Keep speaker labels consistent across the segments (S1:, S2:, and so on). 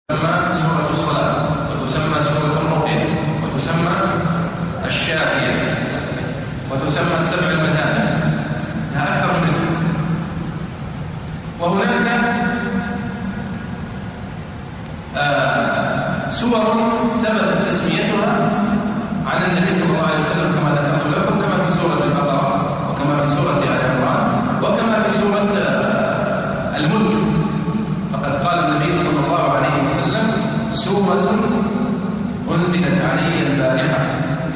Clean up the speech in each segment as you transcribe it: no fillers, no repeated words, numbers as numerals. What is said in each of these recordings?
S1: تسمى سورة الصلاة، وتسمى سورة الرقية، وتسمى الشافية، وتسمى السبع المثاني، لها أكثر من اسم. وهناك سور ثبتت تسميتها عن النبي صلى الله عليه وسلم كما ذكرت لكم، كما في سورة البقرة، وكما في سورة آل عمران، وكما في سورة الملك. فقد قال النبي صلى الله عليه وسلم: سورة أنزلت علي البارحة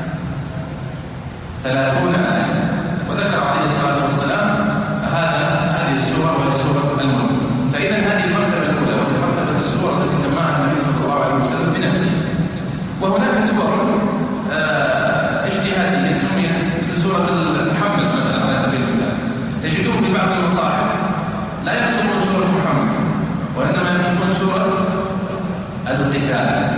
S1: 30 آية. وذكر عليه الصلاة والسلام هذه السورة وهي سورة الملك. فإذا هذه المرتبة الأولى، وهي مرتبة السورة التي سماها النبي صلى الله عليه وسلم بنفسه. وهناك سور اجتهادية سميت سورة محمد مثلا على سبيل المثال، تجدون في بعض المصاحف لا يكتبون سورة محمد، وإنما يكتبون سورة القتال.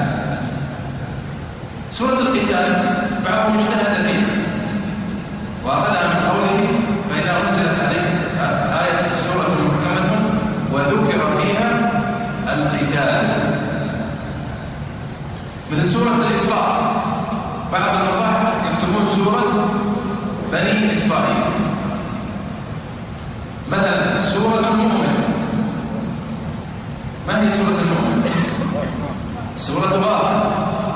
S1: سورة القتال بعضهم اجتهد فيها وأخذها من قوله: فإذا أنزلت عليك آية سورة محكمة وذكر فيها القتال، مثل سورة الإسراء. بعض المصاحف يكتبون سورة بني إسرائيل. مثلا سورة المؤمن، ما هي سورة المؤمن؟ سورة غافر.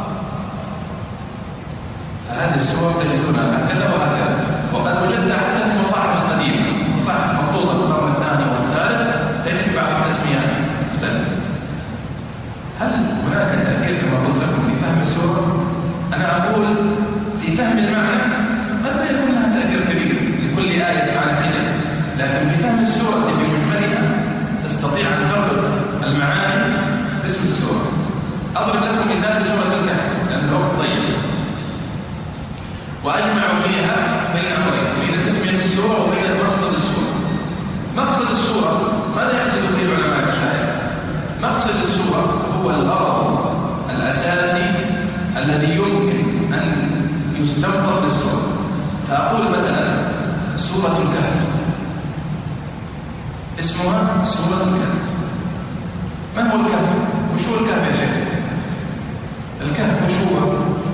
S1: هذه السور تجدونها هكذا وهكذا، وقد وجدنا حتى في المصاحف القديمة، مصاحف مخطوطة في القرن الثاني والثالث، تجد بعض التسميات مختلفة. هل هناك تأثير كما قلت لكم في فهم السورة؟ أنا أقول في فهم المعنى قد لا يكون لها تأثير كبير لكل آية عن حدة، لكن في فهم السورة بمجملها تستطيع أن تربط المعاني باسم السورة. أضرب لكم مثال بسورة الكهف لأن الوقت ضيق، وأجمع فيها بين أمرين: بين تسمية السورة وبين مقصد السورة. مقصد السورة ماذا يقصد فيه علماء الشريعة؟ مقصد السورة هو الغرض الأساسي الذي يمكن أن يستنبط بالسورة. فأقول مثلا سورة الكهف اسمها سورة الكهف. ما هو الكهف؟ وش هو الكهف يا شيخ؟ الكهف وش هو؟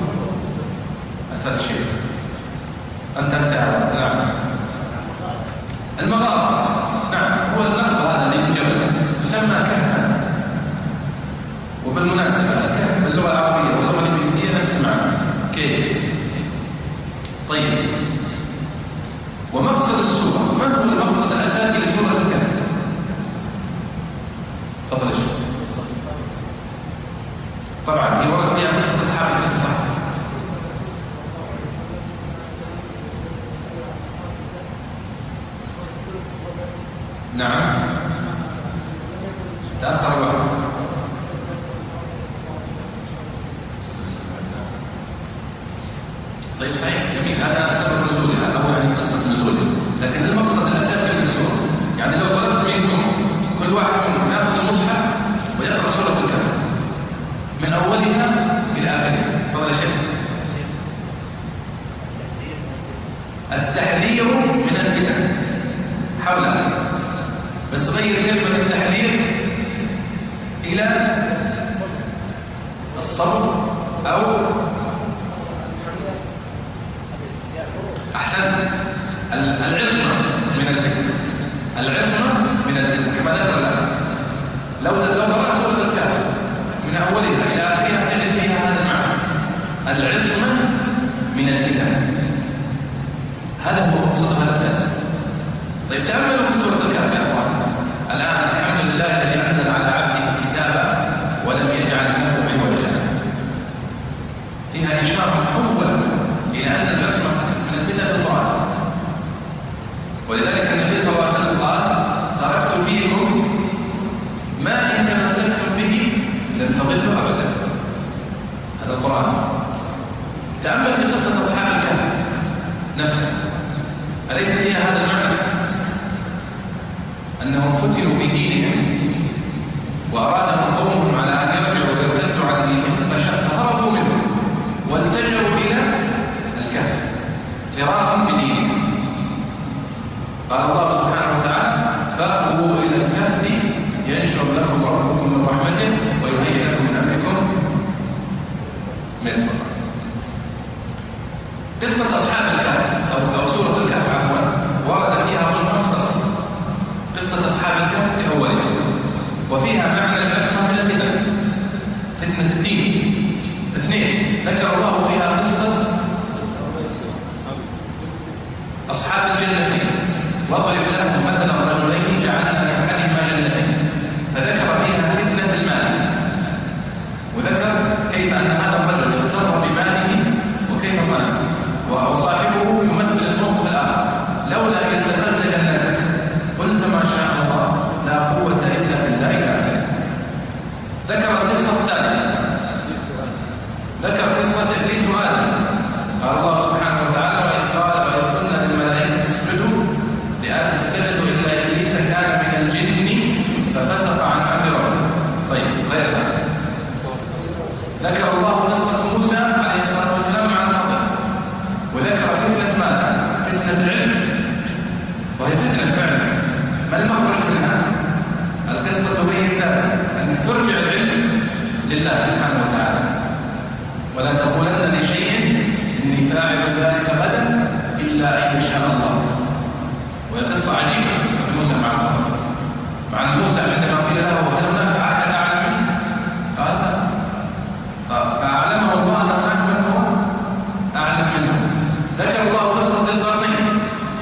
S1: أثبت شيء أنت تعرف. نعم، المغارة. نعم، هو الأرض هذا اللي في الجبل يسمى كهفا. وبالمناسبة الكهف باللغة العربية واللغة الإنجليزية نفس المعنى، كيف. طيب، ومقصد السورة، ما هو المقصد الأساسي لسورة الكهف؟ تفضل يا شيخ. طبعا هي ورد فيها قصة أصحاب الكهف، صح؟ نعم، تأخر الوقت. طيب صحيح، جميل، هذا سبب نزولها أو يعني قصة نزولها، لكن المقصد الأساسي من السورة، يعني لو طلبت منكم كل واحد منكم يأخذ المصحف ويقرأ سورة الكهف من أولها إلى آخرها. تفضل يا شيخ. التحذير من الفتن حولها، بس غير كلمة التحذير إلى الصبر أو أحسن العصمة من الفتن. العصمة من الفتن كما ذكر الآن. لو قرأت سورة الكهف من أولها إلى آخرها تجد فيها هذا المعنى: العصمة من الفتن. هذا هو مقصدها الأساسي. طيب تأملوا في سورة الكهف يا أخوان. الآن الحمد لله الذي أنزل على عبده كتابا ولم يجعل له عوجا. فيها إشارة أولا إلى أن العصمة من الفتن في القرآن. ولذلك النبي صلى الله عليه وسلم قال: تركت فيكم ما إن تمسكتم به لن تضلوا أبدا. هذا القرآن. تأمل في قصة أصحاب الكهف نفسها، أليس فيها هذا المعنى؟ أنهم فتنوا في دينهم وأرادهم قومهم على أن يرجعوا ويرتدوا عن دينهم فهربوا منهم والتجأوا إلى الكهف فرارا بدينهم. قال الله سبحانه وتعالى: فأووا إلى الكهف ينشر لكم ربكم من رحمته ويهيئ لكم كيف أن هذا الرجل اغتر بماله وكيف صنع، وصاحبه يمثل الموقف الآخر. لولا إذ دخلت جنتك قلت ما شاء الله لا قوة إلا بالله إلى آخره. ذكر القصة الثانية، ذكر قصة إبليس وآدم. قال الله سبحانه وتعالى: وإذ قلنا للملائكة اسجدوا لآدم فسجدوا إلا إبليس كان من الجن ففسق عن أمر ربه. طيب، غير ذلك ذكر الله قصة موسى عليه الصلاة والسلام مع الخضر، وذكر فتنة ماذا؟ فتنة العلم، وهي فتنة فعلا. ما المخرج منها؟ القصة تبين ذلك، أن ترجع العلم لله سبحانه وتعالى، ولا تقولن لشيء إني فاعل ذلك غدا إلا أن يشاء الله. وهي قصة عجيبة، قصة موسى مع الخضر. مع موسى عندما قيل له هل هناك أحد أعلم منه؟ قال لا، فأعلمه الله أن هناك من هو أعلم منه. ذكر الله قصة ذي القرنين،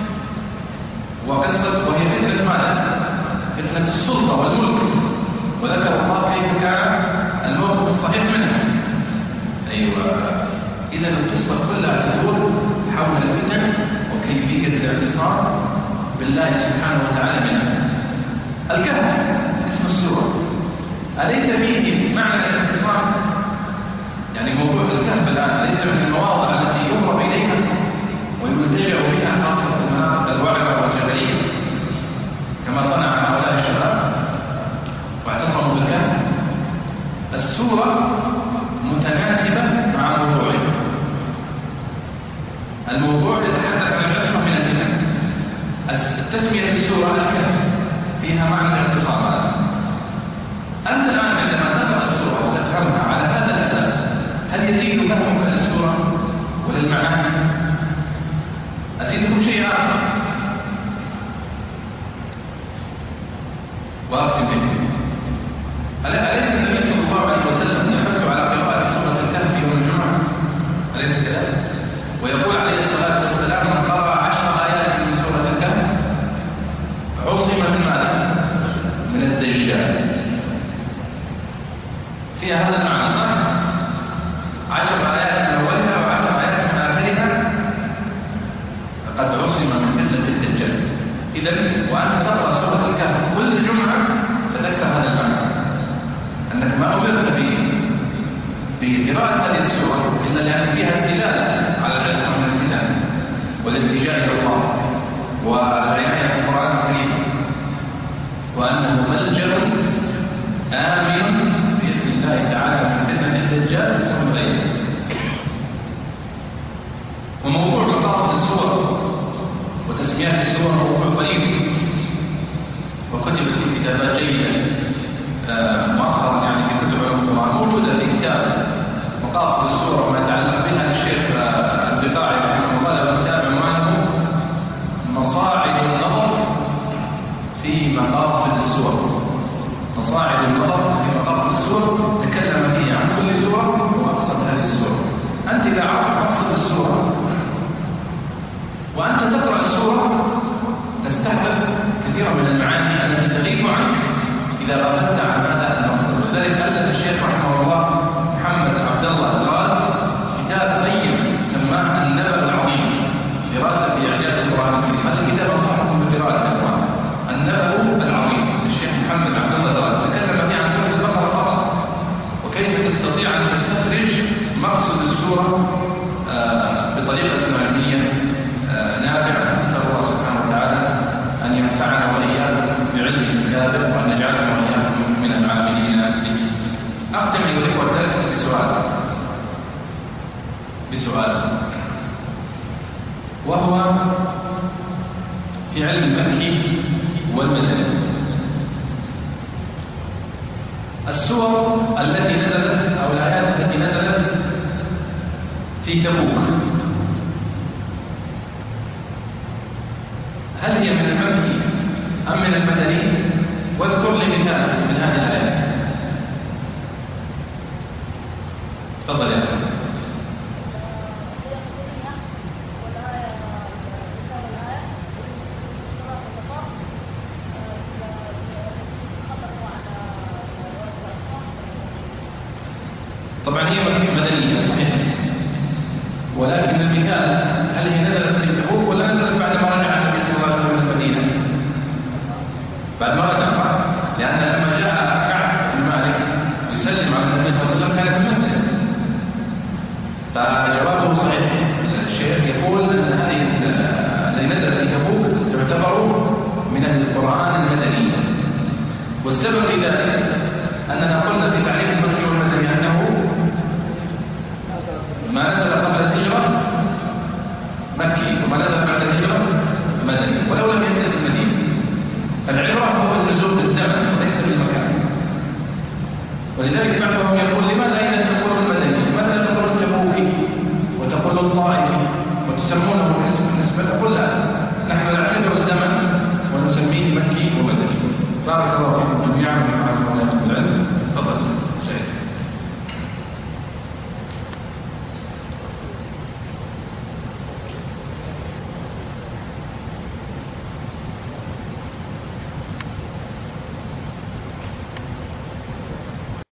S1: وهي فتنة ماذا؟ فتنة السلطة والملك، وذكر الله كيف كان الموقف الصحيح منه. أيوة، إذا القصة كلها تدور حول الفتن وكيفية الاعتصام بالله سبحانه وتعالى منها. الكهف اسم السورة، أليس فيه معنى الاعتصام؟ يعني موضوع الكهف الآن ليس من المواضع التي يهرب إليها ويلتجأ بها خاصة في المناطق الوعرة والجبلية كما صنع هؤلاء الشباب واعتصموا بالكهف. السورة متناسبة مع موضوعها. الموضوع يتحدث عن العصمة من الفتن. التسمية بالسورة الكهف فيها معنى الاعتصام. أنت الآن عندما تقرأ السورة وتفهمها على هذا الأساس، هل يزيد فهمك للسورة وللمعاني؟ أزيدكم شيء آخر وأختم به. أليس النبي صلى الله عليه وسلم يحث على قراءة سورة الكهف يوم الجمعة؟ أليس كذلك؟ ويقول عليه الصلاة والسلام: من قرأ 10 آيات من سورة الكهف عصم من ماذا؟ من الدجال. فيها هذا المعنى، صح؟ 10 آيات من أولها و10 آيات من آخرها فقد عصم من فتنة الدجال. إذن وأنت تقرأ سورة الكهف كل جمعة تذكر هذا المعنى، أنك ما أمرت بقراءة هذه السورة إلا لأن فيها دلالة على العصمة من الفتن والالتجاء إلى الله والعناية بالقرآن الكريم، وأنه ملجأ آمن بإذن الله تعالى من فتنة الدجال ومن غيره. وموضوع مقاصد السور وتسميات السور موضوع قريب، وكتبت في كتابات جيدة مؤخرا يعني في كتب علوم القرآن، موجودة في كتاب مقاصد السور وما يتعلق بها للشيخ البقاعي رحمه الله، له كتاب عنوانه مصاعد النظر في مقاصد السور. مصاعد النظر في مقاصد السور، تكلم فيه عن كل سورة ومقصد هذه السورة. أنت إذا عرفت مقصد السورة وأنت تقرأ السورة تستحضر كثيرا من المعاني التي تغيب عنك إذا غفلت عن هذا المقصد. لذلك ألف الشيخ رحمه الله محمد عبد الله دراس كتاب قيم سماه النبأ العظيم، دراسة في إعجاز القرآن الكريم. هذا الكتاب أنصحكم بقراءة القرآن، النبأ العظيم للشيخ محمد عبد الله دراس. تكلم فيه عن سورة البقرة فقط وكيف تستطيع أن تستخرج مقصد السورة بطريقة علمية نافعة. نسأل الله سبحانه وتعالى أن ينفعنا وإياكم بعلمه السابق وأن نجعلنا وإياكم من العاملين به. أختم أيها الإخوة الدرس بسؤال وهو في علم المكي والمدني. السور التي نزلت أو الآيات التي نزلت في تبوك هل هي من المكي أم من المدني؟ واذكر لي مثال من هذه الآيات. تفضل يا أخي. طبعا هي مدنية صحيح، ولكن المثال هل هي نزلت في تبوك ولا نزلت بعد ما رجع النبي صلى الله عليه وسلم من المدينة؟ بعد ما رجع، لأن لما جاء كعب بن مالك يسلم على النبي صلى الله عليه وسلم كان في المسجد، فجوابه صحيح. الشيخ يقول أن هذه التي نزلت في تبوك تعتبر من القرآن المدني، والسبب في ذلك أننا قلنا في تعريف المكي والمدني أنه ما نزل قبل الهجرة مكي وما نزل بعد الهجرة مدني، ولو لم ينزل في المدينة. العبرة هو النزول بالزمن وليس بالمكان، ولذلك بعضهم يقول لماذا إذا تقول المدني لماذا تقول التبوكي وتقول الطائفي وتسمونه بالنسبة؟ نقول لا، نحن نعتبر الزمن ونسميه مكي ومدني. بارك